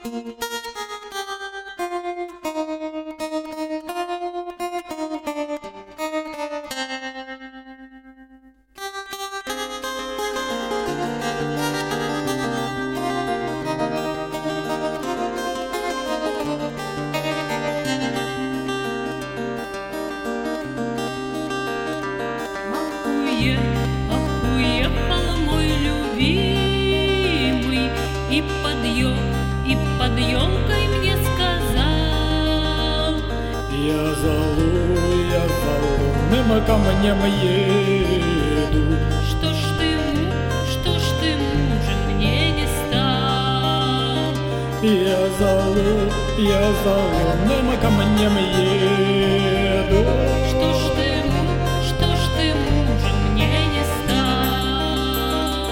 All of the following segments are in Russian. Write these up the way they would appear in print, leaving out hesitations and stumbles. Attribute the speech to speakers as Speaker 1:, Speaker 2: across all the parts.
Speaker 1: Уехал мой любимый, и под елкой мне сказал:
Speaker 2: я залу, мимо камнем еду.
Speaker 1: Что ж ты мужем мне не стал?
Speaker 2: Я залу, мимо камнем еду.
Speaker 1: Что ж ты мужем мне не стал?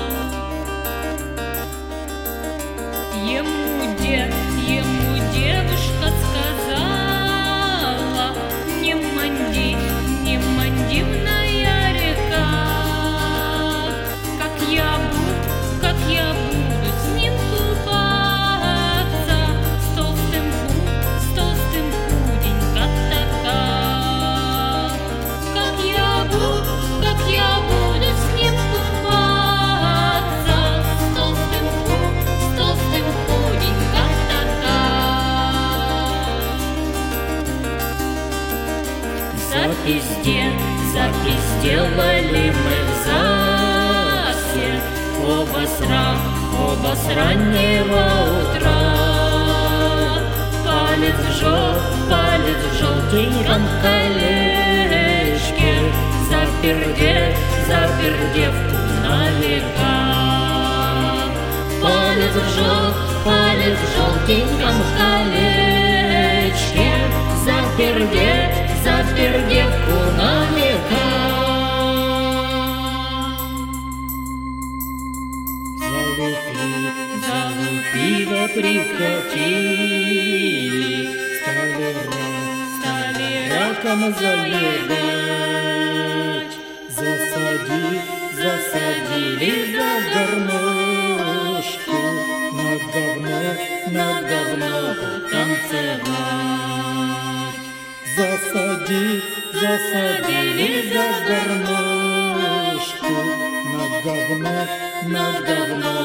Speaker 1: Ему девушка сказала: не манди, дивная река, как я буду с ним купаться, с толстым худенько така. Как я буду с ним купаться, с толстым худенько така. Запиздевали мы в ЗАГСе оба с раннего утра. Палец в желтеньком колечке, запердевку налегла. Палец в желтеньком колечке, запердевку налегла.
Speaker 2: Залупиво прикатили, стали раком заедать. Засадили за гармошку, на говно танцевать. Засадили за гармошку, на говно